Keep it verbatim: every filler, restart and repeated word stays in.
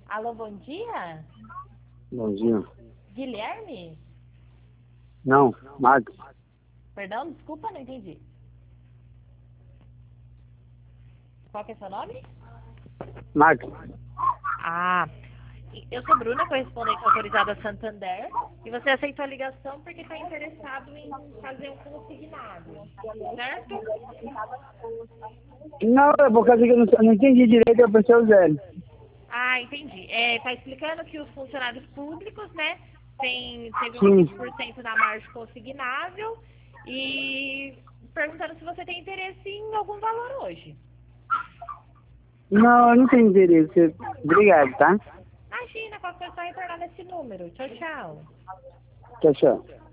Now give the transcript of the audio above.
Alô, bom dia? Bom dia. Guilherme? Não, Max. Perdão, desculpa, não entendi. Qual que é seu nome? Max. Ah, eu sou Bruna, correspondente autorizada Santander. E você aceitou a ligação porque está interessado em fazer um consignado, certo? Não, é por causa que eu não, eu não entendi direito, eu pensei o zero. Ah, entendi. É, tá explicando que os funcionários públicos, né, tem, teve um Sim. vinte por cento da margem consignável e perguntando se você tem interesse em algum valor hoje. Não, eu não tenho interesse. Obrigado, tá? Imagina, qual foi só retornar nesse número. Tchau, tchau. Tchau, tchau.